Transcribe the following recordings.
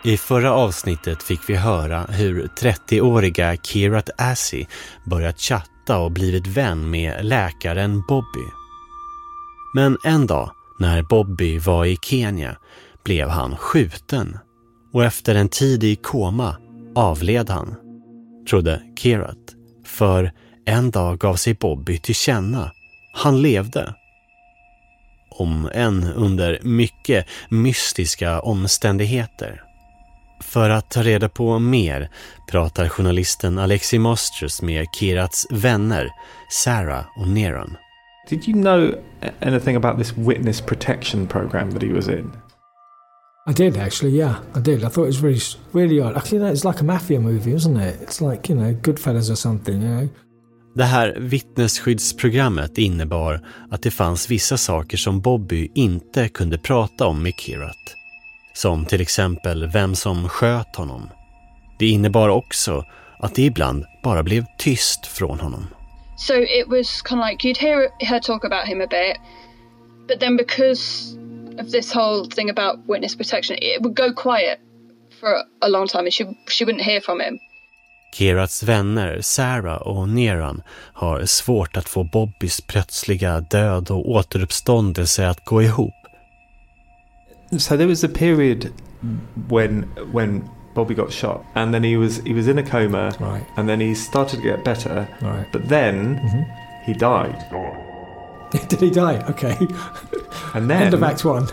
I förra avsnittet fick vi höra hur 30-åriga Kirat Assi börjat chatta och blivit vän med läkaren Bobby. Men en dag när Bobby var i Kenya blev han skjuten och efter en tid i koma avled han, trodde Kirat. För en dag gav sig Bobby till känna. Han levde. Om än under mycket mystiska omständigheter. För att ta reda på mer pratar journalisten Alexi Mostrus med Kirats vänner Sarah och Neron. Did you know anything about this witness protection program that he was in? I did actually, yeah, I did. I thought it was really odd. Actually, it's like a mafia movie, isn't it? It's like, Goodfellas or something, Det här vittnesskyddsprogrammet innebar att det fanns vissa saker som Bobby inte kunde prata om med Kirat. Som till exempel vem som sköt honom. Det innebar också att det ibland bara blev tyst från honom. So it was kind of like you'd hear her talk about him a bit, but then because of this whole thing about witness protection, it would go quiet for a long time and she wouldn't hear from him. Kirats vänner Sarah och Neron har svårt att få Bobbys plötsliga död och återuppståndelse att gå ihop. So there was a period when Bobby got shot and then he was in a coma, right. And then he started to get better, right. But then he died. Did he die? Okay. And then end of Act 1.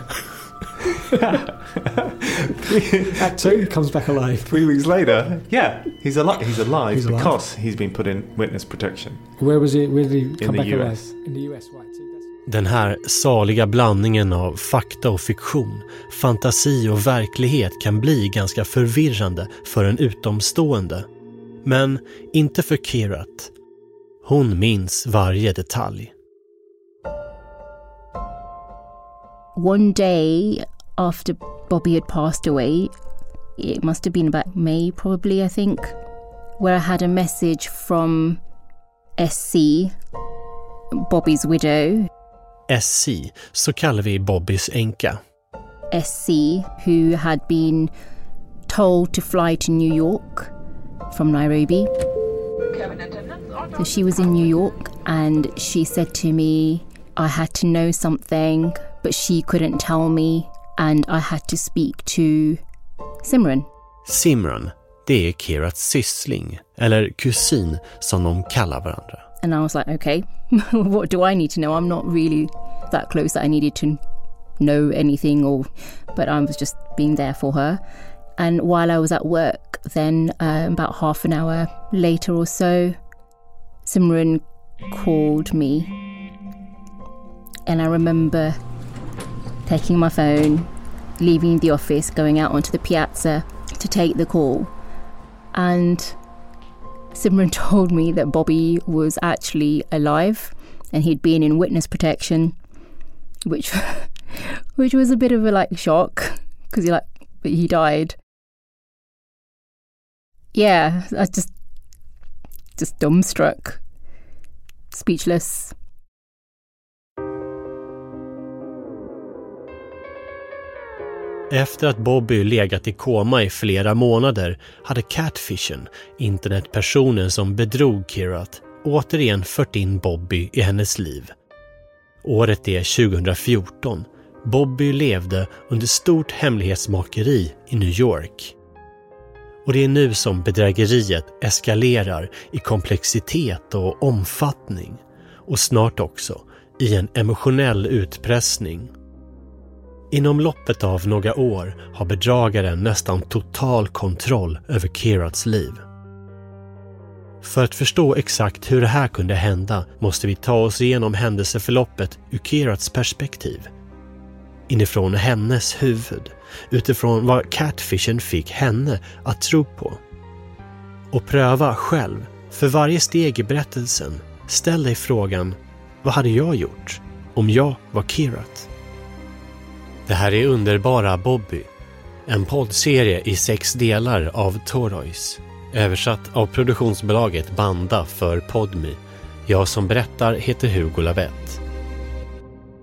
Act 2 comes back alive. 3 weeks later, he's alive because he's been put in witness protection. Where was he? Where did he come back US. alive? In the US, right. Den här saliga blandningen av fakta och fiktion, fantasi och verklighet kan bli ganska förvirrande för en utomstående. Men inte för Kirat. Hon minns varje detalj. One day after Bobby had passed away, it must have been about May probably, I think, where I had a message from SC, Bobby's widow. SC, så kallar vi Bobbys änka. SC, who had been told to fly to New York from Nairobi. So she was in New York and she said to me I had to know something, but she couldn't tell me and I had to speak to Simran. Simran, det är Kirats syssling, eller kusin som de kallar varandra. And I was like, okay, what do I need to know? I'm not really that close that I needed to know anything, but I was just being there for her. And while I was at work, then about half an hour later or so, Simran called me. And I remember taking my phone, leaving the office, going out onto the piazza to take the call. And Simran told me that Bobby was actually alive and he'd been in witness protection, which was a bit of a shock because but he died. Yeah, I was just dumbstruck, speechless. Efter att Bobby legat i koma i flera månader hade Catfishen, internetpersonen som bedrog Kirat, återigen fört in Bobby i hennes liv. Året är 2014. Bobby levde under stort hemlighetsmakeri i New York. Och det är nu som bedrägeriet eskalerar i komplexitet och omfattning. Och snart också i en emotionell utpressning. Inom loppet av några år har bedragaren nästan total kontroll över Kirats liv. För att förstå exakt hur det här kunde hända måste vi ta oss igenom händelseförloppet ur Kirats perspektiv. Inifrån hennes huvud, utifrån vad Catfishen fick henne att tro på. Och pröva själv, för varje steg i berättelsen, ställ dig frågan: vad hade jag gjort om jag var Kirat? Det här är Underbara Bobby, en poddserie i 6 delar av Toroys, översatt av produktionsbolaget Banda för Podme. Jag som berättar heter Hugo Lavett.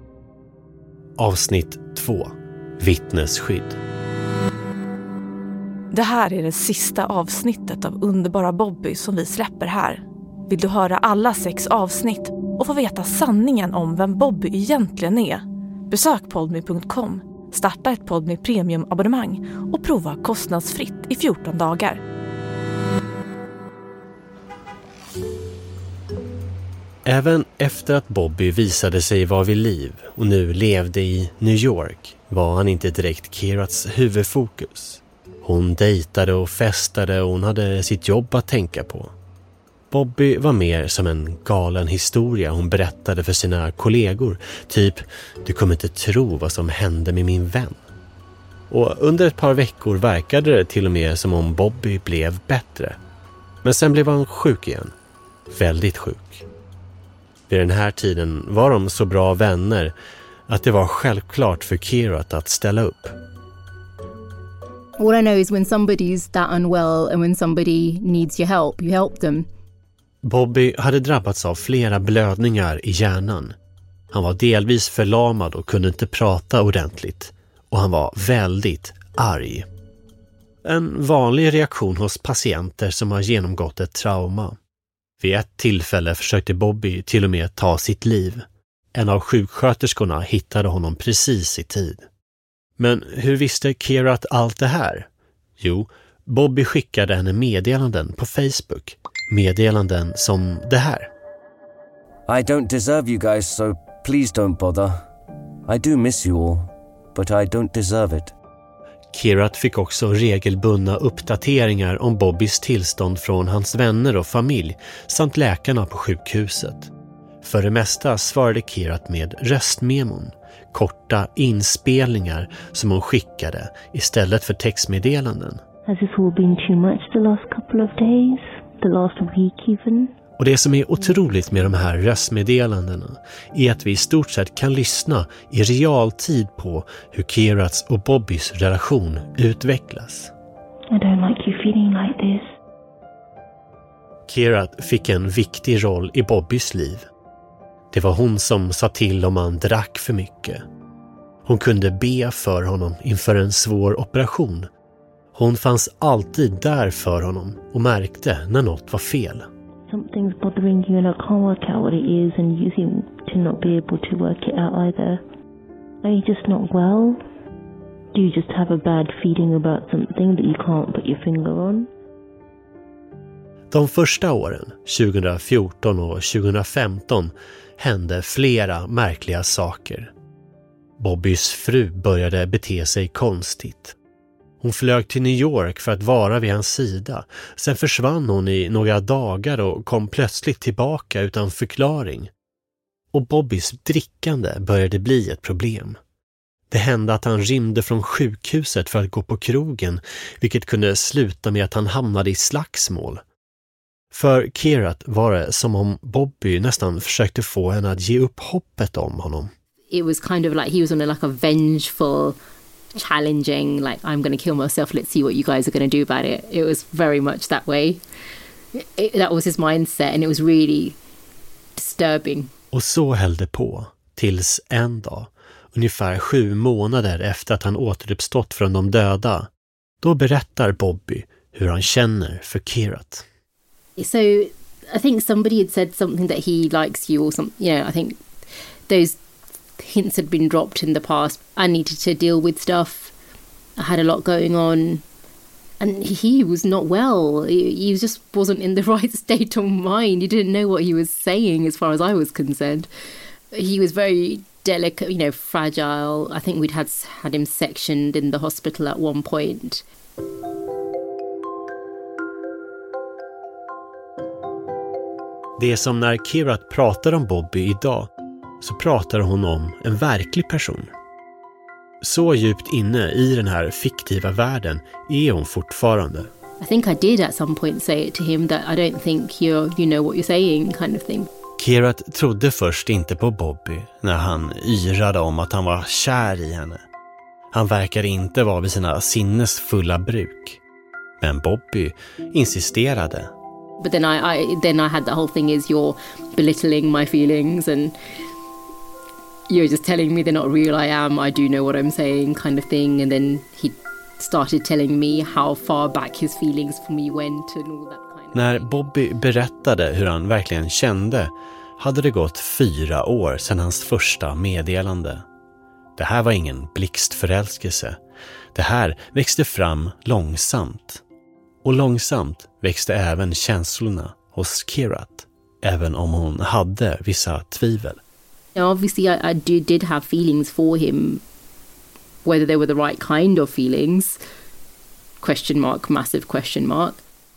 Avsnitt 2. Vittnesskydd. Det här är det sista avsnittet av Underbara Bobby som vi släpper här. Vill du höra alla 6 avsnitt och få veta sanningen om vem Bobby egentligen är? Besök podme.com, starta ett Podme Premium-abonnemang och prova kostnadsfritt i 14 dagar. Även efter att Bobby visade sig vara vid liv och nu levde i New York var han inte direkt Keirats huvudfokus. Hon dejtade och festade och hon hade sitt jobb att tänka på. Bobby var mer som en galen historia hon berättade för sina kollegor. Typ, du kommer inte tro vad som hände med min vän. Och under ett par veckor verkade det till och med som om Bobby blev bättre. Men sen blev han sjuk igen. Väldigt sjuk. Vid den här tiden var de så bra vänner att det var självklart för Keirat att ställa upp. All I know is when somebody's that unwell and when somebody needs your help, you help them. Bobby hade drabbats av flera blödningar i hjärnan. Han var delvis förlamad och kunde inte prata ordentligt. Och han var väldigt arg. En vanlig reaktion hos patienter som har genomgått ett trauma. Vid ett tillfälle försökte Bobby till och med ta sitt liv. En av sjuksköterskorna hittade honom precis i tid. Men hur visste Keirat allt det här? Jo, Bobby skickade henne meddelanden på Facebook. Meddelanden som det här. I don't deserve you guys, so please don't bother. I do miss you all, but I don't deserve it. Keirat fick också regelbundna uppdateringar om Bobbys tillstånd från hans vänner och familj samt läkarna på sjukhuset. För det mesta svarade Keirat med röstmemon, korta inspelningar som hon skickade istället för textmeddelanden. Has this all been too much the last couple of days? The last week even? Och det som är otroligt med de här röstmeddelandena är att vi i stort sett kan lyssna i realtid på hur Keirats och Bobbys relation utvecklas. I don't like you feeling like this. Keirat fick en viktig roll i Bobbys liv. Det var hon som sa till om han drack för mycket. Hon kunde be för honom inför en svår operation. Hon fanns alltid där för honom och märkte när något var fel. Something's bothering you and I can't work out what it is and you seem to not be able to work it out either. Are you just not well? Do you just have a bad feeling about something that you can't put your finger on? De första åren, 2014 och 2015, hände flera märkliga saker. Bobbys fru började bete sig konstigt. Hon flög till New York för att vara vid hans sida. Sen försvann hon i några dagar och kom plötsligt tillbaka utan förklaring. Och Bobbys drickande började bli ett problem. Det hände att han rymde från sjukhuset för att gå på krogen, vilket kunde sluta med att han hamnade i slagsmål. För Keirat var det som om Bobby nästan försökte få henne att ge upp hoppet om honom. It was kind of like he was on a vengeful, challenging, like I'm going to kill myself, let's see what you guys are going to do about it. It was very much that way. That was his mindset and it was really disturbing. Och så höll det på tills en dag, ungefär 7 månader efter att han återuppstått från de döda. Då berättar Bobby hur han känner för Keirat. So I think somebody had said something that he likes you or something, you know, I think those hints had been dropped in the past. I needed to deal with stuff. I had a lot going on. And he was not well. He just wasn't in the right state of mind. He didn't know what he was saying as far as I was concerned. He was very delicate, you know, fragile. I think we'd had him sectioned in the hospital at one point. Det är som när Keirat pratar om Bobby idag, så pratar hon om en verklig person. Så djupt inne i den här fiktiva världen är hon fortfarande. I think I did at some point say it to him that I don't think you know what you're saying kind of thing. Keirat trodde först inte på Bobby när han yrade om att han var kär i henne. Han verkar inte vara vid sina sinnesfulla bruk. Men Bobby insisterade. But then I had the whole thing is you're belittling my feelings and you're just telling me they're not real. I do know what I'm saying kind of thing. And then he started telling me how far back his feelings for me went and all that kind of. När Bobby berättade hur han verkligen kände hade det gått 4 år sedan hans första meddelande. Det här var ingen blixtförälskelse. Det här växte fram långsamt. Och långsamt växte även känslorna hos Kirat, även om hon hade vissa tvivel. Obviously I did have feelings for him. Whether they were the right kind of feelings, question mark, massive question mark.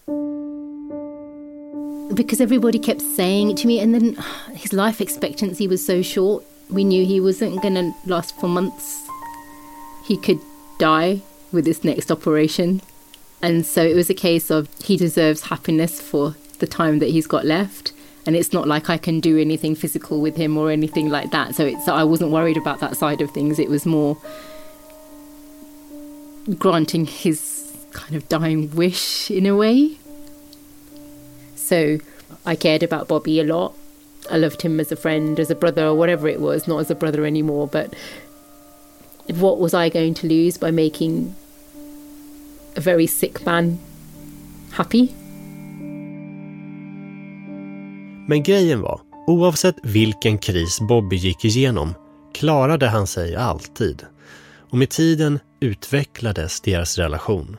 Because everybody kept saying it to me, and then his life expectancy was so short. We knew he wasn't going to last for months. He could die with this next operation. And so it was a case of he deserves happiness for the time that he's got left. And it's not like I can do anything physical with him or anything like that. So I wasn't worried about that side of things. It was more granting his kind of dying wish in a way. So I cared about Bobby a lot. I loved him as a friend, as a brother, or whatever it was. Not as a brother anymore, but what was I going to lose by making a very sick man happy? Men grejen var, oavsett vilken kris Bobby gick igenom klarade han sig alltid. Och med tiden utvecklades deras relation.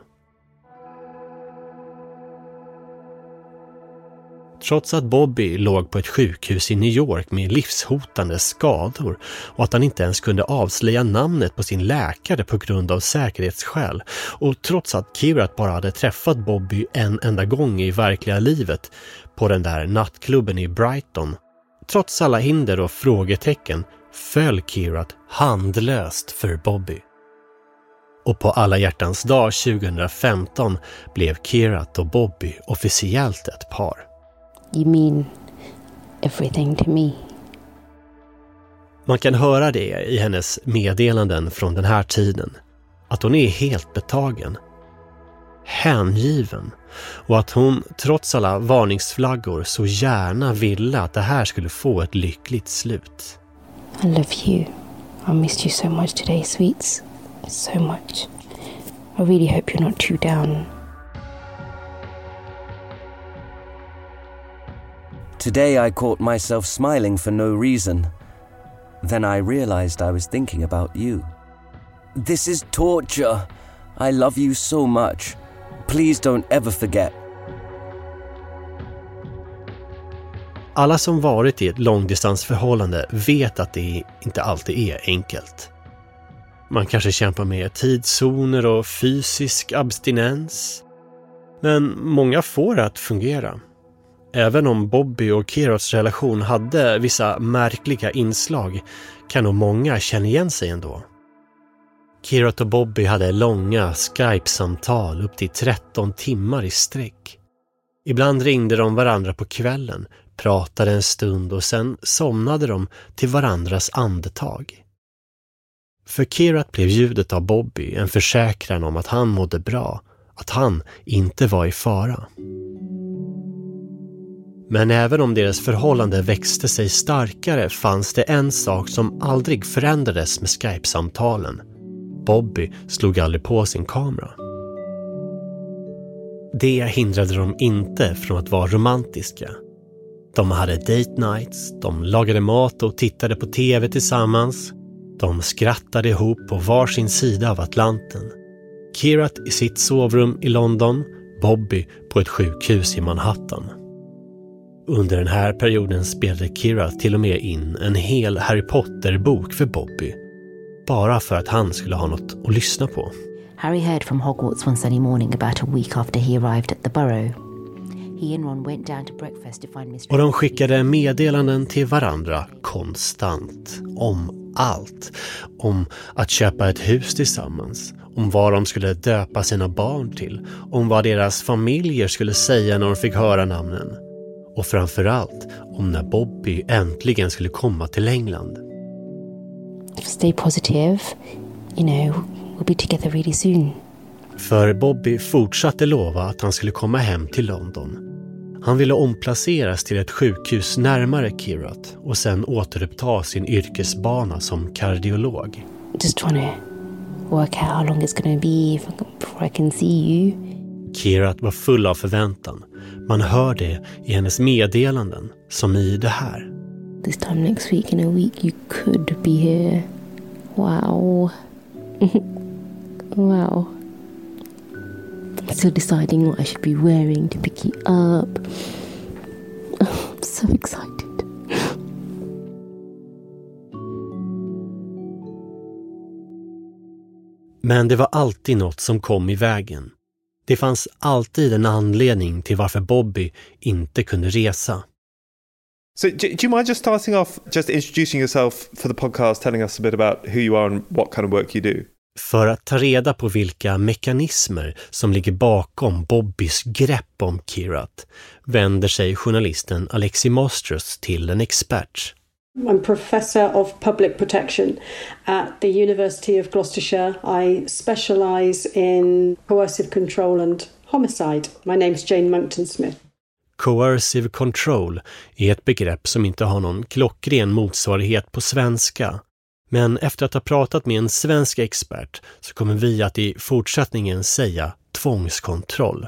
Trots att Bobby låg på ett sjukhus i New York med livshotande skador och att han inte ens kunde avslöja namnet på sin läkare på grund av säkerhetsskäl, och trots att Kirat bara hade träffat Bobby en enda gång i verkliga livet på den där nattklubben i Brighton, trots alla hinder och frågetecken föll Kirat handlöst för Bobby. Och på alla hjärtans dag 2015 blev Kirat och Bobby officiellt ett par. You mean everything to me. Man kan höra det i hennes meddelanden från den här tiden. Att hon är helt betagen. Hängiven. Och att hon trots alla varningsflaggor så gärna ville att det här skulle få ett lyckligt slut. I love you. I missed you so much today, sweets. So much. I really hope you're not too down. Today I caught myself smiling for no reason. Then I realized I was thinking about you. This is torture. I love you so much. Please don't ever forget. Alla som varit i ett långdistansförhållande vet att det inte alltid är enkelt. Man kanske kämpar med tidszoner och fysisk abstinens. Men många får det att fungera. Även om Bobby och Kirats relation hade vissa märkliga inslag kan nog många känna igen sig ändå. Kirat och Bobby hade långa Skype-samtal upp till 13 timmar i sträck. Ibland ringde de varandra på kvällen, pratade en stund och sen somnade de till varandras andetag. För Kirat blev ljudet av Bobby en försäkran om att han mådde bra, att han inte var i fara. Men även om deras förhållande växte sig starkare fanns det en sak som aldrig förändrades med Skype-samtalen. Bobby slog aldrig på sin kamera. Det hindrade dem inte från att vara romantiska. De hade date nights, de lagade mat och tittade på tv tillsammans. De skrattade ihop på varsin sida av Atlanten. Kirat i sitt sovrum i London, Bobby på ett sjukhus i Manhattan. Under den här perioden spelade Kirat till och med in en hel Harry Potter-bok för Bobby. Bara för att han skulle ha något att lyssna på. Harry heard from Hogwarts one sunny morning about a week after he arrived at the Burrow. He and Ron went down to breakfast to find Mr. Och de skickade meddelanden till varandra konstant. Om allt. Om att köpa ett hus tillsammans. Om vad de skulle döpa sina barn till. Om vad deras familjer skulle säga när de fick höra namnen. Och framförallt om när Bobby äntligen skulle komma till England. Stay positive. You know, we'll be together really soon. För Bobby fortsatte lova att han skulle komma hem till London. Han ville omplaceras till ett sjukhus närmare Kirat och sen återuppta sin yrkesbana som kardiolog. Just trying to work out how long it's going to be, if I can before I can see you. Kirat var full av förväntan. Man hör det i hennes meddelanden, som i det här. This time next week, in a week, you could be here. Wow. Wow. I'm still deciding what I should be wearing to pick you up. I'm so excited. Men det var alltid något som kom i vägen. Det fanns alltid en anledning till varför Bobby inte kunde resa. So do you mind just starting off, just introducing yourself for the podcast, telling us a bit about who you are and what kind of work you do? För att ta reda på vilka mekanismer som ligger bakom Bobbys grepp om Kirat vänder sig journalisten Alexi Mostros till en expert. I'm Professor of Public Protection at the University of Gloucestershire. I specialise in coercive control and homicide. My name's Jane Monckton Smith. Coercive control är ett begrepp som inte har någon klockren motsvarighet på svenska. Men efter att ha pratat med en svensk expert så kommer vi att i fortsättningen säga tvångskontroll.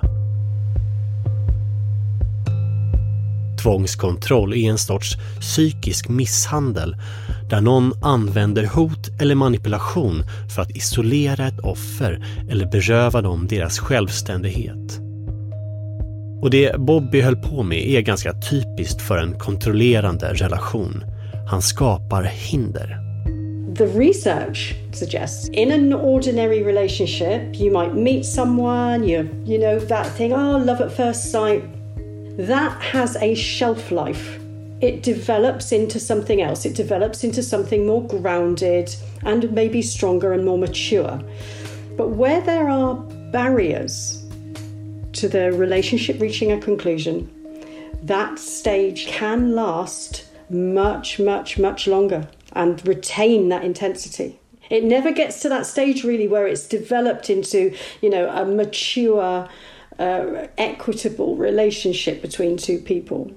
Tvångskontroll är en sorts psykisk misshandel där någon använder hot eller manipulation för att isolera ett offer eller beröva dem deras självständighet. Och det Bobby höll på med är ganska typiskt för en kontrollerande relation. Han skapar hinder. The research suggests in an ordinary relationship you might meet someone, you know that thing, love at first sight. That has a shelf life. It develops into something else. It develops into something more grounded and maybe stronger and more mature. But where there are barriers to the relationship reaching a conclusion, that stage can last much, much, much longer and retain that intensity. It never gets to that stage really where it's developed into, a mature, equitable relationship between two people.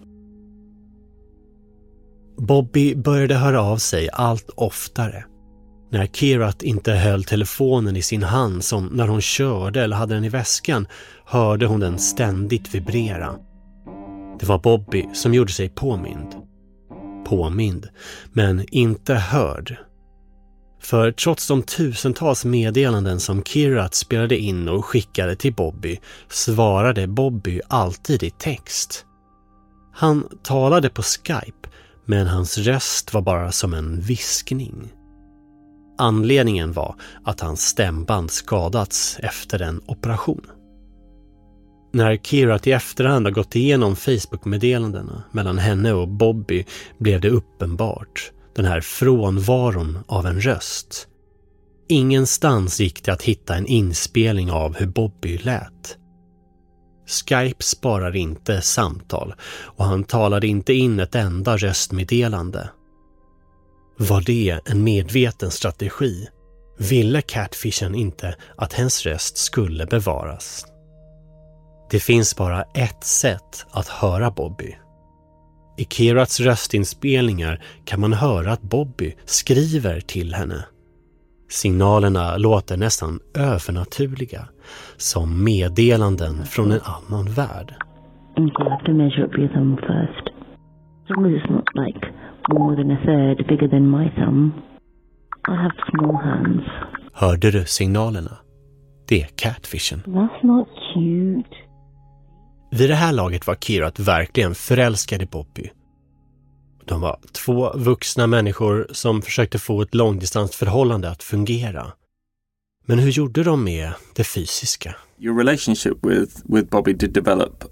Bobby började höra av sig allt oftare. När Kirat inte höll telefonen i sin hand som när hon körde eller hade den i väskan hörde hon den ständigt vibrera. Det var Bobby som gjorde sig påmind, men inte hörd. För trots de tusentals meddelanden som Kirat spelade in och skickade till Bobby svarade Bobby alltid i text. Han talade på Skype, men hans röst var bara som en viskning. Anledningen var att hans stämband skadats efter en operation. När Kirat i efterhand har gått igenom Facebook-meddelandena mellan henne och Bobby blev det uppenbart. Den här frånvaron av en röst. Ingenstans gick det att hitta en inspelning av hur Bobby lät. Skype sparar inte samtal och han talade inte in ett enda röstmeddelande. Var det en medveten strategi? Ville Catfishen inte att hennes röst skulle bevaras? Det finns bara ett sätt att höra Bobby. I Kirats röstinspelningar kan man höra att Bobby skriver till henne. Signalerna låter nästan övernaturliga, som meddelanden från en annan värld. I'm going to have to measure up your thumb first. As long as it's not like more than a third bigger than my thumb. I have small hands. Hörde du signalerna? Det är Catfishen. That's not cute. Vid det här laget var Kirat verkligen förälskad i Bobby. De var två vuxna människor som försökte få ett långdistansförhållande att fungera. Men hur gjorde de med det fysiska? Your relationship with Bobby did develop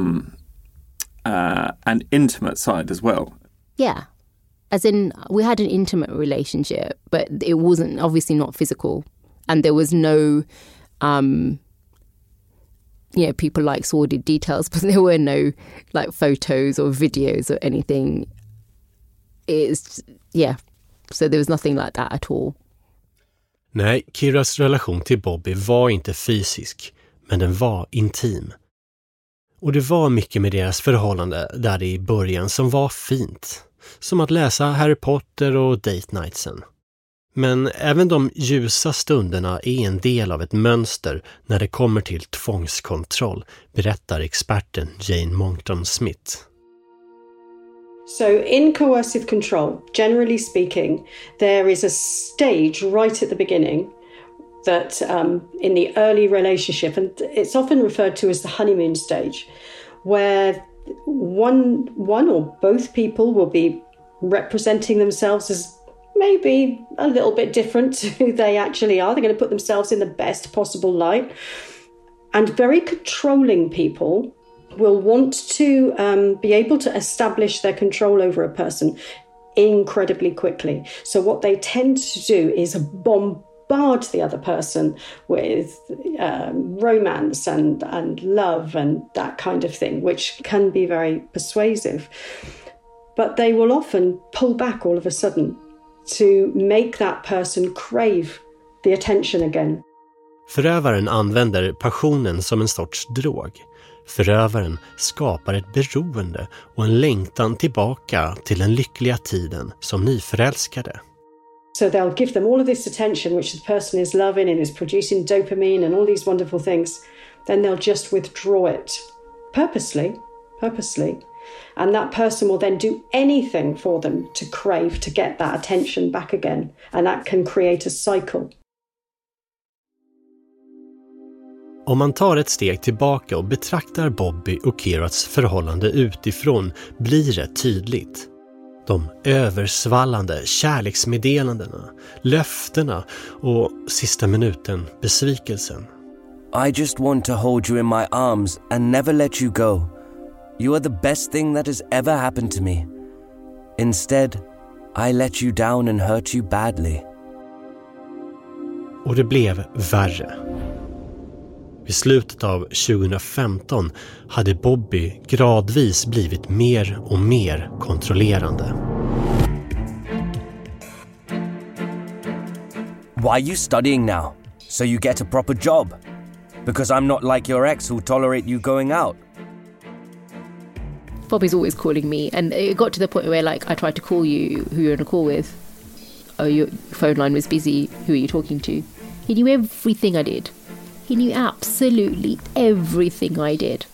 an intimate side as well. Yeah. As in, we had an intimate relationship, but it wasn't obviously not physical. And there was no, people like sordid details, but there were no like photos or videos or anything. So there was nothing like that at all. Nej, Kiras relation till Bobby var inte fysisk, men den var intim. Och det var mycket med deras förhållande där i början som var fint. Som att läsa Harry Potter och date nightsen. Men även de ljusa stunderna är en del av ett mönster när det kommer till tvångskontroll, berättar experten Jane Monckton Smith. So in coercive control, generally speaking, there is a stage right at the beginning that in the early relationship, and it's often referred to as the honeymoon stage, where one or both people will be representing themselves as maybe a little bit different to who they actually are. They're going to put themselves in the best possible light. And very controlling people will want to be able to establish their control over a person incredibly quickly. So what they tend to do is bombard the other person with romance and love and that kind of thing, which can be very persuasive. But they will often pull back all of a sudden to make that person crave the attention again. Förövaren använder passionen som en sorts drog. Förövaren skapar ett beroende och en längtan tillbaka till den lyckliga tiden som nyförälskade. So they'll give them all of this attention which the person is loving and is producing dopamine and all these wonderful things. Then they'll just withdraw it purposely. And that person will then do anything for them to crave, to get that attention back again. And that can create a cycle. Om man tar ett steg tillbaka och betraktar Bobby och Keirats förhållande utifrån blir det tydligt. De översvallande kärleksmeddelandena, löftena och sista minuten besvikelsen. I just want to hold you in my arms and never let you go. You are the best thing that has ever happened to me. Instead, I let you down and hurt you badly. Och det blev värre. Vid slutet av 2015 hade Bobby gradvis blivit mer och mer kontrollerande. Why are you studying now? So you get a proper job? Because I'm not like your ex who'll tolerate you going out. Bobby's always calling me, and it got to the point where, like, I tried to call you, who you're on a call with. Oh, your phone line was busy. Who are you talking to? He knew everything I did. He knew absolutely everything I did.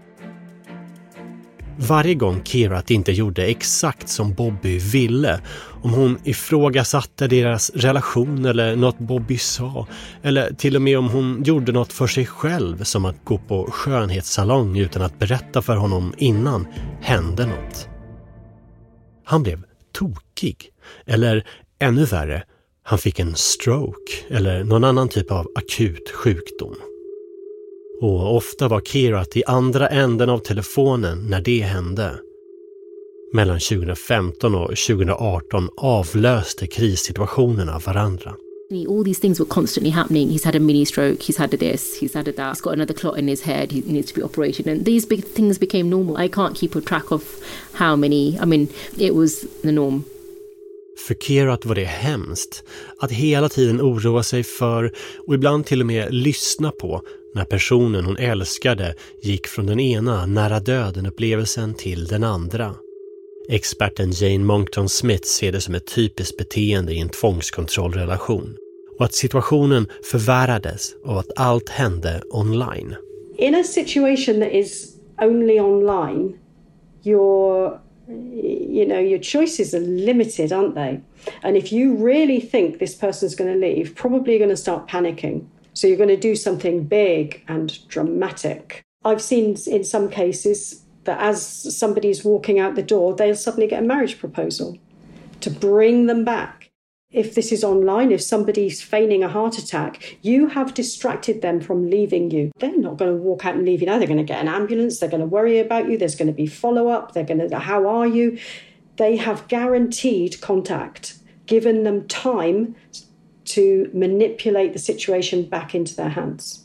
Varje gång Keirat inte gjorde exakt som Bobby ville, om hon ifrågasatte deras relation eller något Bobby sa, eller till och med om hon gjorde något för sig själv som att gå på skönhetssalong utan att berätta för honom innan, hände något. Han blev tokig, eller ännu värre, han fick en stroke eller någon annan typ av akut sjukdom. Och ofta var Keirat i andra änden av telefonen när det hände. Mellan 2015 och 2018 avlöste krissituationerna varandra. All these things were constantly happening. He's had a mini stroke, he's had this, he's had that. He's got another clot in his head, he needs to be operated. And these big things became normal. I can't keep a track of how many. I mean, it was the norm. För Keirat var det hemskt att hela tiden oroa sig för och ibland till och med lyssna på när personen hon älskade gick från den ena nära döden-upplevelsen till den andra. Experten Jane Monckton Smith ser det som ett typiskt beteende i en tvångskontrollrelation och att situationen förvärrades av att allt hände online. In a situation that is only online, your choices are limited, aren't they? And if you really think this person's going to leave, probably you're going to start panicking. So you're going to do something big and dramatic. I've seen in some cases that as somebody's walking out the door, they'll suddenly get a marriage proposal to bring them back. If this is online, if somebody's feigning a heart attack, you have distracted them from leaving you. They're not going to walk out and leave you now. They're going to get an ambulance. They're going to worry about you. There's going to be follow-up. They're going to, how are you? They have guaranteed contact, given them time to manipulate the situation back into their hands.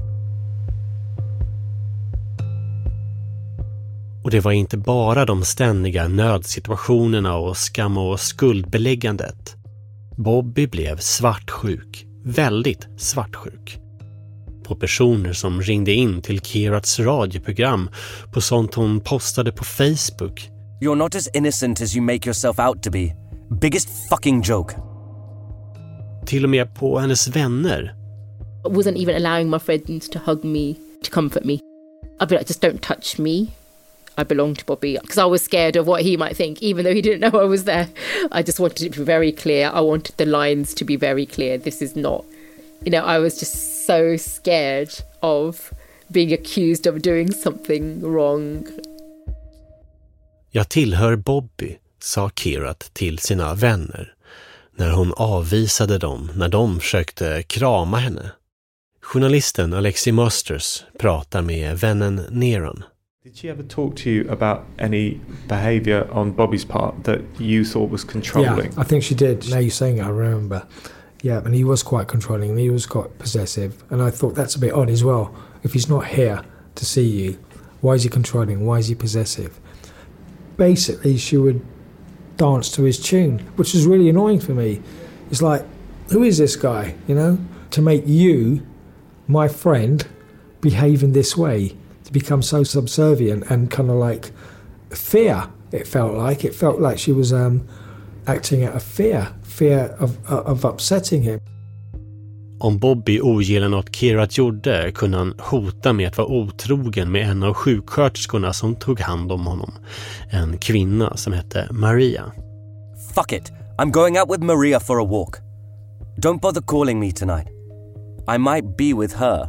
Och det var inte bara de ständiga nödsituationerna och skam- och skuldbeläggandet. Bobby blev svartsjuk, väldigt svartsjuk. På personer som ringde in till Keirats radioprogram, på sånt hon postade på Facebook. You're not as innocent as you make yourself out to be. Biggest fucking joke. till och med på hennes vänner. I wasn't even allowing my friends to hug me, to comfort me. I'd be like, just don't touch me. I belong to Bobby. Because I was scared of what he might think, even though he didn't know I was there. I just wanted it to be very clear. I wanted the lines to be very clear. This is not, I was just so scared of being accused of doing something wrong. Jag tillhör Bobby, sa Kirat till sina vänner när hon avvisade dem när de försökte krama henne. Journalisten Alexi Masters pratar med vännen Neron. Did she ever talk to you about any behaviour on Bobby's part that you thought was controlling? Yeah, I think she did. Now you're saying it, I remember. Yeah, and he was quite controlling. He was quite possessive. And I thought that's a bit odd as well. If he's not here to see you, why is he controlling? Why is he possessive? Basically, she would dance to his tune, which was really annoying for me. It's like, who is this guy, To make you, my friend, behave in this way, to become so subservient and kind of like fear, it felt like she was acting out of fear of upsetting him. Om Bobby ogillade något Kirat gjorde kunde han hota med att vara otrogen med en av sjuksköterskorna som tog hand om honom. En kvinna som hette Maria. Fuck it, I'm going out with Maria for a walk. Don't bother calling me tonight. I might be with her.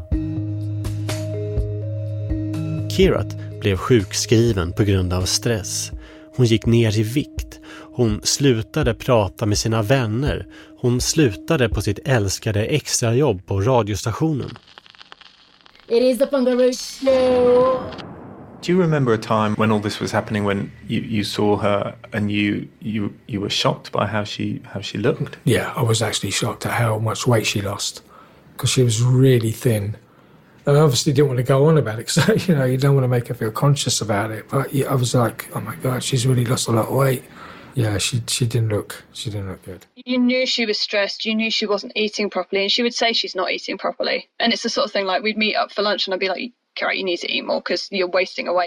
Kirat blev sjukskriven på grund av stress. Hon gick ner i vikt. Hon slutade prata med sina vänner. Hon slutade på sitt älskade extrajobb på radiostationen. It is the Fungaroo Show. Do you remember a time when all this was happening when you saw her and you were shocked by how she looked? Yeah, I was actually shocked at how much weight she lost because she was really thin. And I obviously didn't want to go on about it because, you don't want to make her feel conscious about it. But I was like, oh my God, she's really lost a lot of weight. Yeah, she didn't look good. You knew she was stressed. You knew she wasn't eating properly. And she would say she's not eating properly. And it's the sort of thing like we'd meet up for lunch and I'd be like, Kirat, you need to eat more because you're wasting away.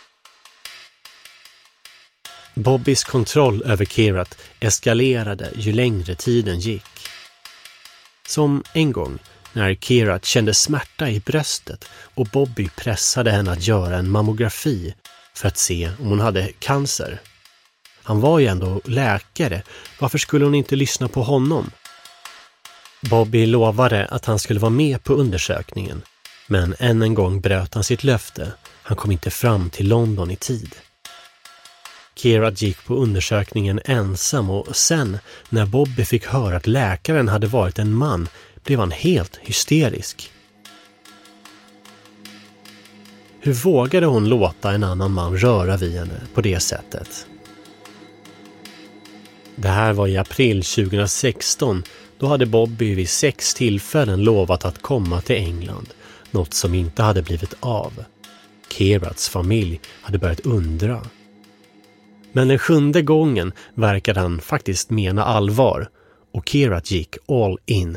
Bobbys kontroll över Kirat eskalerade ju längre tiden gick. Som en gång när Kirat kände smärta i bröstet och Bobby pressade henne att göra en mammografi för att se om hon hade cancer. Han var ju ändå läkare, varför skulle hon inte lyssna på honom? Bobby lovade att han skulle vara med på undersökningen, men än en gång bröt han sitt löfte. Han kom inte fram till London i tid. Kirat gick på undersökningen ensam och sen, när Bobby fick höra att läkaren hade varit en man, blev han helt hysterisk. Hur vågade hon låta en annan man röra vid henne på det sättet? Det här var i april 2016. Då hade Bobby vid 6 tillfällen lovat att komma till England. Något som inte hade blivit av. Kirats familj hade börjat undra. Men den 7:e gången verkade han faktiskt mena allvar. Och Kirat gick all in.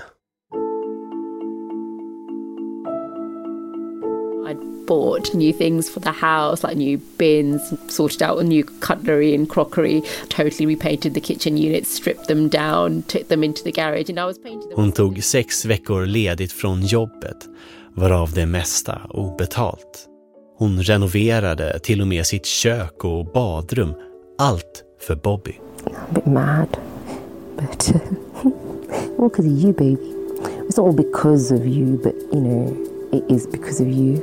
Bought new things for the house, like new bins, sorted out a new cutlery and crockery, totally repainted the kitchen units, stripped them down, took them into the garage, and I was painting them. Hon tog 6 veckor ledigt från jobbet, varav det mesta obetalt. Hon renoverade till och med sitt kök och badrum, allt för Bobby. I'm a bit mad, but all because of you, baby. It's not all because of you, but it is because of you.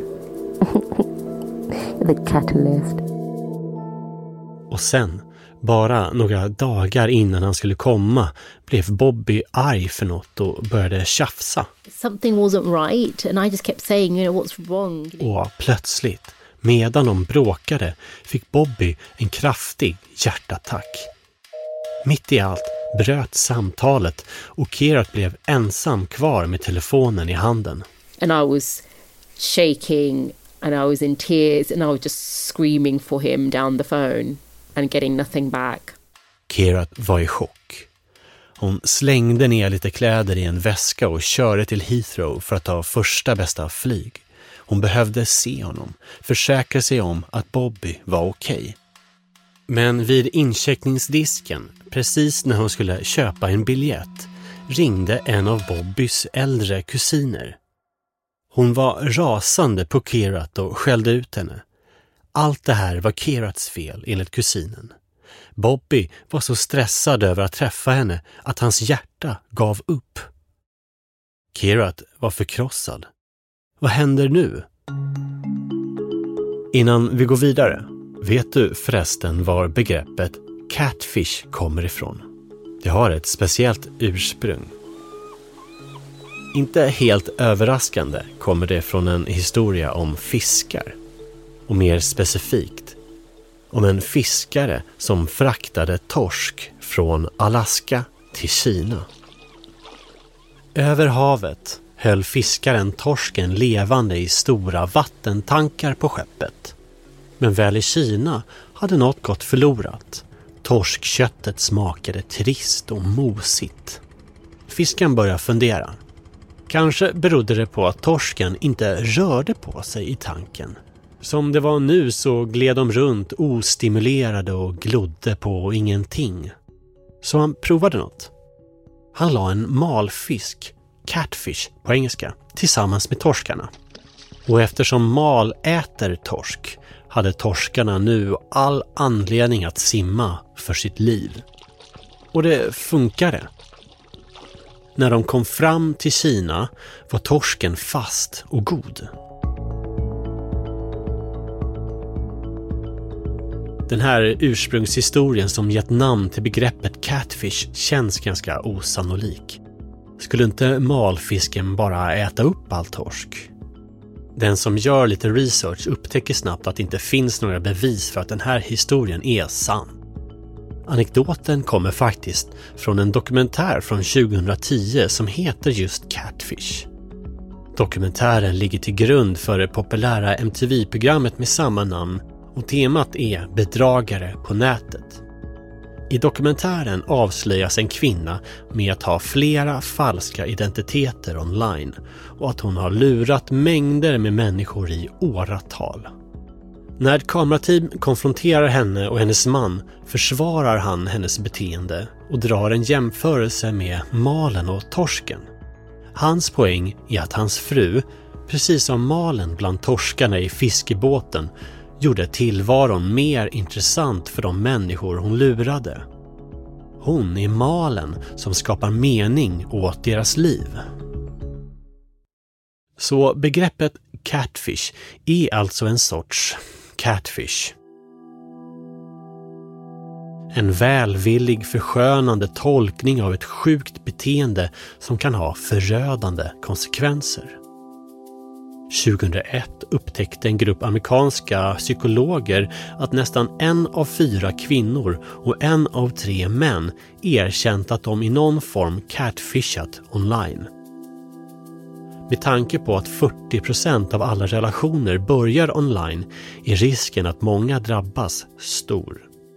The catalyst. Och sen, bara några dagar innan han skulle komma, blev Bobby arg för något och började tjafsa. Something wasn't right and I just kept saying, what's wrong? Och plötsligt, medan de bråkade, fick Bobby en kraftig hjärtattack. Mitt i allt bröt samtalet och Kirat blev ensam kvar med telefonen i handen. And I was shaking and I was in tears and I was just screaming for him down the phone and getting nothing back. Kirat var i chock. Hon slängde ner lite kläder i en väska och körde till Heathrow för att ta första bästa flyg. Hon behövde se honom, försäkra sig om att Bobby var okej. Men vid incheckningsdisken, precis när hon skulle köpa en biljett, ringde en av Bobbys äldre kusiner. Hon var rasande på Kerat och skällde ut henne. Allt det här var Kerats fel enligt kusinen. Bobby var så stressad över att träffa henne att hans hjärta gav upp. Kerat var förkrossad. Vad händer nu? Innan vi går vidare, vet du förresten var begreppet catfish kommer ifrån? Det har ett speciellt ursprung. Inte helt överraskande kommer det från en historia om fiskar. Och mer specifikt, om en fiskare som fraktade torsk från Alaska till Kina. Över havet höll fiskaren torsken levande i stora vattentankar på skeppet. Men väl i Kina hade något gått förlorat. Torskköttet smakade trist och mosigt. Fisken började fundera. Kanske berodde det på att torsken inte rörde på sig i tanken. Som det var nu så gled de runt ostimulerade och glodde på ingenting. Så han provade något. Han la en malfisk, catfish på engelska, tillsammans med torskarna. Och eftersom mal äter torsk hade torskarna nu all anledning att simma för sitt liv. Och det funkade. När de kom fram till Kina var torsken fast och god. Den här ursprungshistorien som gett namn till begreppet catfish känns ganska osannolik. Skulle inte malfisken bara äta upp all torsk? Den som gör lite research upptäcker snabbt att det inte finns några bevis för att den här historien är sann. Anekdoten kommer faktiskt från en dokumentär från 2010 som heter just Catfish. Dokumentären ligger till grund för det populära MTV-programmet med samma namn och temat är bedragare på nätet. I dokumentären avslöjas en kvinna med att ha flera falska identiteter online och att hon har lurat mängder med människor i åratal. När ett kamerateam konfronterar henne och hennes man försvarar han hennes beteende och drar en jämförelse med malen och torsken. Hans poäng är att hans fru, precis som malen bland torskarna i fiskebåten, gjorde tillvaron mer intressant för de människor hon lurade. Hon är malen som skapar mening åt deras liv. Så begreppet catfish är alltså en sorts catfish. En välvillig förskönande tolkning av ett sjukt beteende som kan ha förödande konsekvenser. 2001 upptäckte en grupp amerikanska psykologer att nästan 1 av 4 kvinnor och 1 av 3 män erkänt att de i någon form catfishat online. Med tanke på att 40% av alla relationer börjar online är risken att många drabbas stor.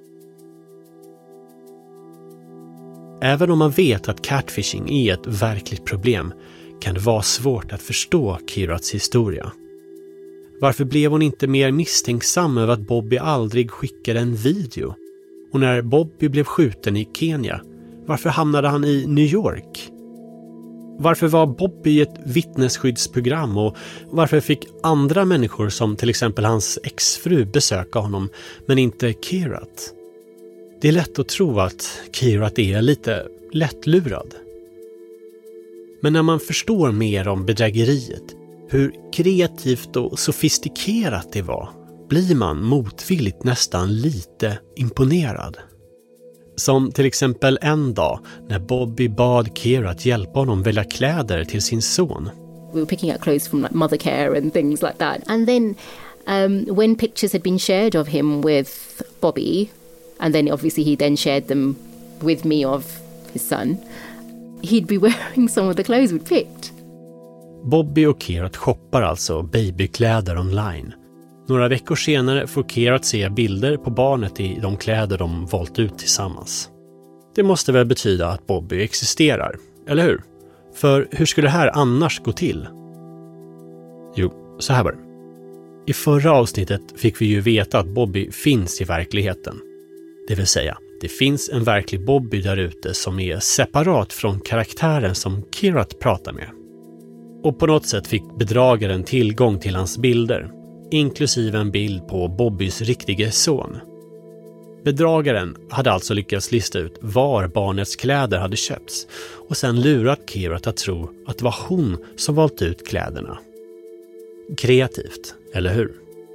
Även om man vet att catfishing är ett verkligt problem kan det vara svårt att förstå Kerats historia. Varför blev hon inte mer misstänksam över att Bobby aldrig skickade en video? Och när Bobby blev skjuten i Kenya, varför hamnade han i New York? Varför var Bobby i ett vittnesskyddsprogram och varför fick andra människor som till exempel hans exfru besöka honom men inte Kerat? Det är lätt att tro att Kerat är lite lättlurad. Men när man förstår mer om bedrägeriet, hur kreativt och sofistikerat det var, blir man motvilligt nästan lite imponerad. Som till exempel en dag när Bobby bad Kerat hjälpa honom välja kläder till sin son. We were picking out clothes from like Mothercare and things like that. And then when pictures had been shared of him with Bobby, and then obviously he then shared them with me of his son, he'd be wearing some of the clothes we'd picked. Bobby och Kerat shoppar alltså babykläder online. Några veckor senare får Kerat se bilder på barnet i de kläder de valt ut tillsammans. Det måste väl betyda att Bobby existerar, eller hur? För hur skulle det här annars gå till? Jo, så här var det. I förra avsnittet fick vi ju veta att Bobby finns i verkligheten. Det vill säga, det finns en verklig Bobby där ute som är separat från karaktären som Kirat pratar med. Och på något sätt fick bedragaren tillgång till hans bilder, inklusive en bild på Bobbys riktige son. Bedragaren hade alltså lyckats lista ut var barnets kläder hade köpts och sen lurat Kirat att tro att det var hon som valt ut kläderna. Kreativt, eller hur?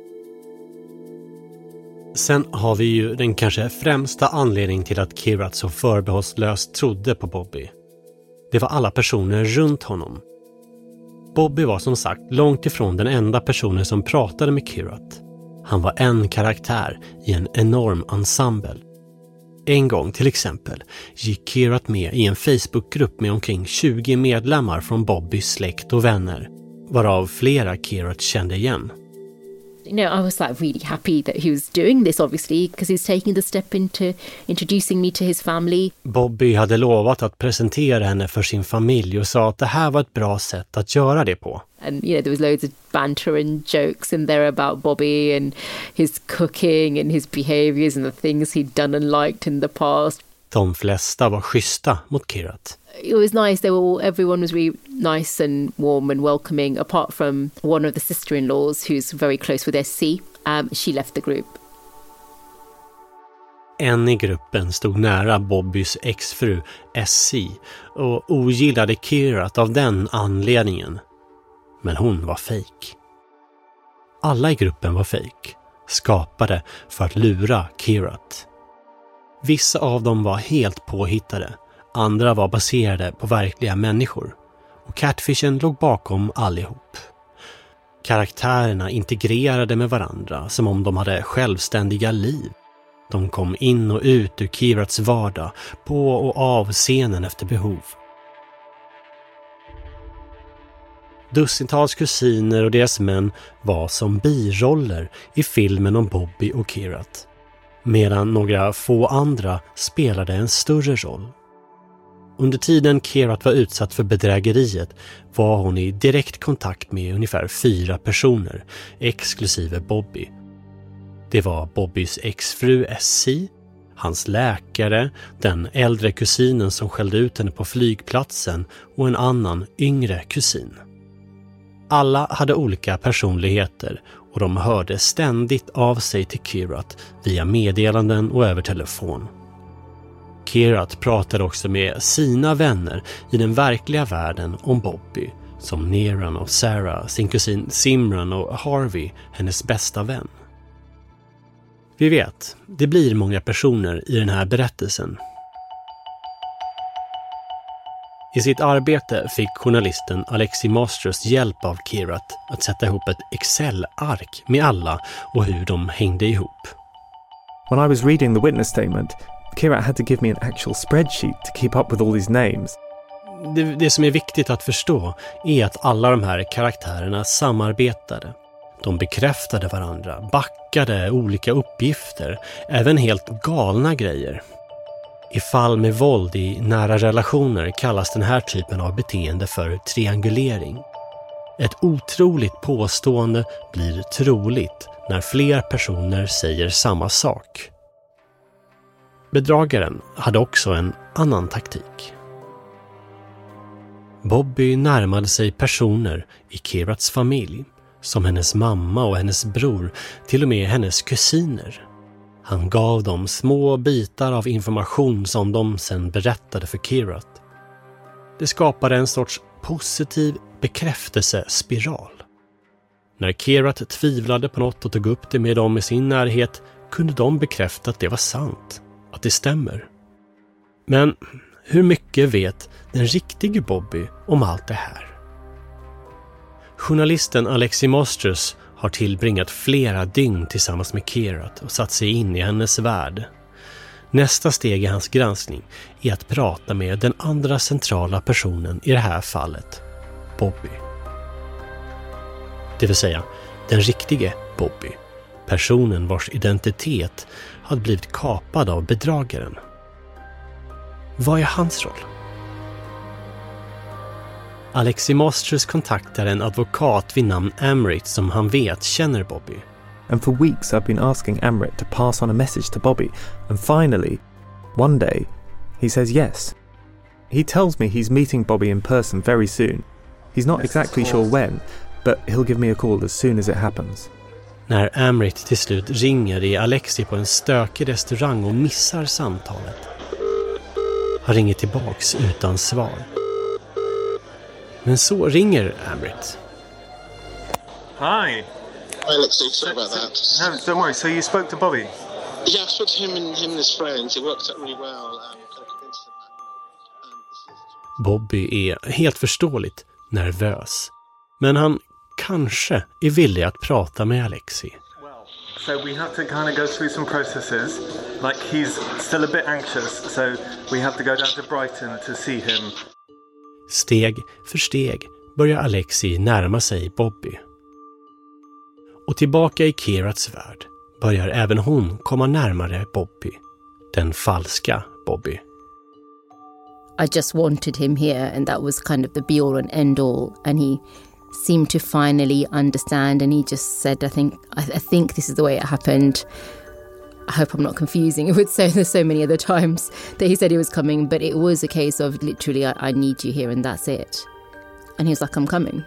Sen har vi ju den kanske främsta anledningen till att Kirat så förbehållslöst trodde på Bobby. Det var alla personer runt honom. Bobby var som sagt långt ifrån den enda personen som pratade med Kirat. Han var en karaktär i en enorm ensemble. En gång till exempel gick Kirat med i en Facebookgrupp med omkring 20 medlemmar från Bobbys släkt och vänner, varav flera Kirat kände igen. You know, I was like really happy that he was doing this, obviously, because he's taking the step into introducing me to his family. Bobby hade lovat att presentera henne för sin familj och sa att det här var ett bra sätt att göra det på. And you know, there was loads of banter and jokes in there about Bobby and his cooking and his behaviors and the things he'd done and liked in the past. De flesta var schyssta mot Kirat. It was nice. Everyone was really nice and warm and welcoming, apart from one of the sister-in-laws who's very close with SC. She left the group. En i gruppen stod nära Bobbys exfru SC och ogillade Kirat av den anledningen. Men hon var fake. Alla i gruppen var fake, skapade för att lura Kirat. Vissa av dem var helt påhittade, andra var baserade på verkliga människor. Och catfishen låg bakom allihop. Karaktärerna integrerade med varandra som om de hade självständiga liv. De kom in och ut ur Kirats vardag, på och av scenen efter behov. Dussintals kusiner och deras män var som biroller i filmen om Bobby och Kirat, medan några få andra spelade en större roll. Under tiden Kirat var utsatt för bedrägeriet var hon i direkt kontakt med ungefär 4 personer, exklusive Bobby. Det var Bobbys exfru SC, hans läkare, den äldre kusinen som skällde ut henne på flygplatsen och en annan yngre kusin. Alla hade olika personligheter och de hörde ständigt av sig till Kirat via meddelanden och över telefon. Kirat pratade också med sina vänner i den verkliga världen om Bobby, som Neran och Sarah, sin kusin Simran och Harvey, hennes bästa vän. Vi vet, det blir många personer i den här berättelsen. I sitt arbete fick journalisten Alexi Masters hjälp av Kirat att sätta ihop ett Excel-ark med alla och hur de hängde ihop. When I was reading the witness statement, Kirat had to give me an actual spreadsheet to keep up with all these names. Det som är viktigt att förstå är att alla de här karaktärerna samarbetade. De bekräftade varandra, backade olika uppgifter, även helt galna grejer. I fall med våld i nära relationer kallas den här typen av beteende för triangulering. Ett otroligt påstående blir troligt när fler personer säger samma sak. Bedragaren hade också en annan taktik. Bobby närmade sig personer i Kirats familj, som hennes mamma och hennes bror, till och med hennes kusiner. Han gav dem små bitar av information som de sen berättade för Kirat. Det skapade en sorts positiv bekräftelsespiral. När Kirat tvivlade på något och tog upp det med dem i sin närhet kunde de bekräfta att det var sant, att det stämmer. Men hur mycket vet den riktiga Bobby om allt det här? Journalisten Alexi Masters har tillbringat flera dygn tillsammans med Kirat och satt sig in i hennes värld. Nästa steg i hans granskning är att prata med den andra centrala personen i det här fallet, Bobby. Det vill säga, den riktige Bobby, personen vars identitet hade blivit kapad av bedragaren. Vad är hans roll? Alexi Masters kontaktar en advokat vid namn Amrit som han vet känner Bobby. And for weeks I've been asking Amrit to pass on a message to Bobby, and finally one day, he says yes. He tells me he's meeting Bobby in person very soon. He's not exactly sure when, but he'll give me a call as soon as it happens. När Amrit till slut ringer är Alexi på en stökig restaurang och missar samtalet. Han ringer tillbaks utan svar. Men så ringer Amrit. Hi. Hi Alexi, sorry about that. No, don't worry. So you spoke to Bobby? Yeah, I spoke to him and his friends. It worked out really well. Kind of convinced them that, Bobby är helt förståeligt nervös. Men han kanske är villig att prata med Alexi. So we have to kind of go through some processes. Like he's still a bit anxious, so we have to go down to Brighton to see him. Steg för steg börjar Alexi närma sig Bobby. Och tillbaka i Kirats värld börjar även hon komma närmare Bobby. Den falska Bobby. I just wanted him here, and that was kind of the be all and end all, and he seemed to finally understand, and he just said, I think this is the way it happened. I hope I'm not confusing it with so many other times that he said he was coming, but it was a case of literally I need you here and that's it. And he was like, I'm coming.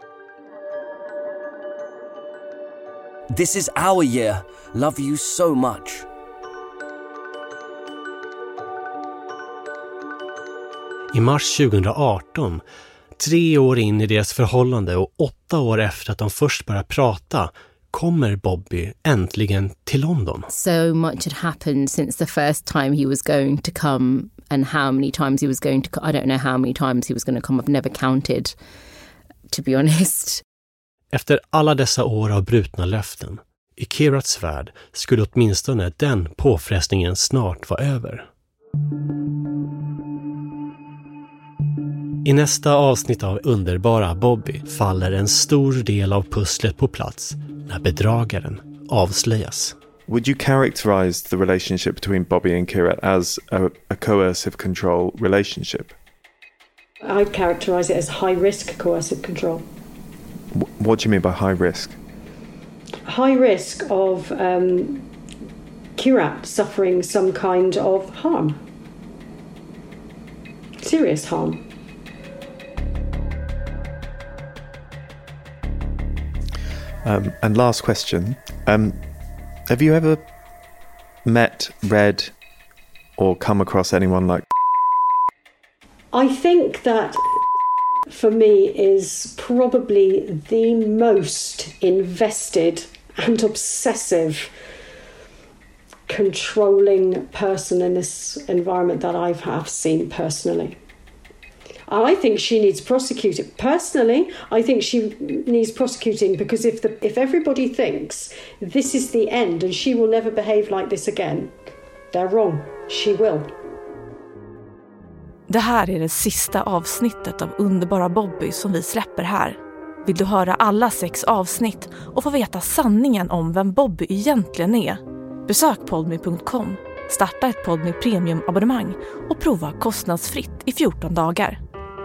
This is our year. Love you so much. I mars 2018, 3 år in i deras förhållande och 8 år efter att de först började prata, kommer Bobby äntligen till London. So much had happened since the first time he was going to come, and how many times he was going to I don't know how many times he was going to come. I've never counted, to be honest. Efter alla dessa år av brutna löften, i Kirats värld skulle åtminstone den påfrestningen snart vara över. I nästa avsnitt av Underbara Bobby faller en stor del av pusslet på plats när bedragaren avslöjas. Would you characterize the relationship between Bobby and Kirat as a coercive control relationship? I'd characterise it as high-risk coercive control. What do you mean by high risk? High risk of Kirat suffering some kind of harm. Serious harm. And last question. Have you ever met, read, or come across anyone like... I think that, for me, is probably the most invested and obsessive controlling person in this environment that I have seen personally. I think she needs prosecuting. Personally, I think she needs prosecuting because if everybody thinks this is the end and she will never behave like this again, they're wrong. She will. Det här är det sista avsnittet av Underbara Bobby som vi släpper här. Vill du höra alla 6 avsnitt och få veta sanningen om vem Bobby egentligen är? Besök podme.com, starta ett Podme Premium-abonnemang och prova kostnadsfritt i 14 dagar.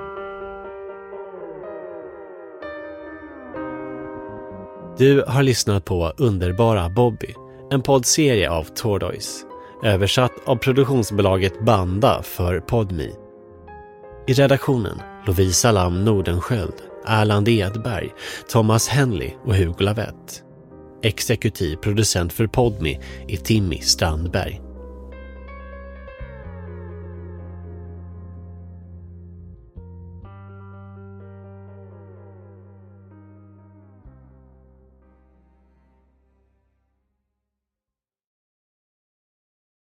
Du har lyssnat på Underbara Bobby, en poddserie av Tortoise, översatt av produktionsbolaget Banda för Podme. I redaktionen Lovisa Lam Nordenskjöld, Erland Edberg, Thomas Henley och Hugo Lavett. Exekutiv producent för Podme är Timmy Strandberg.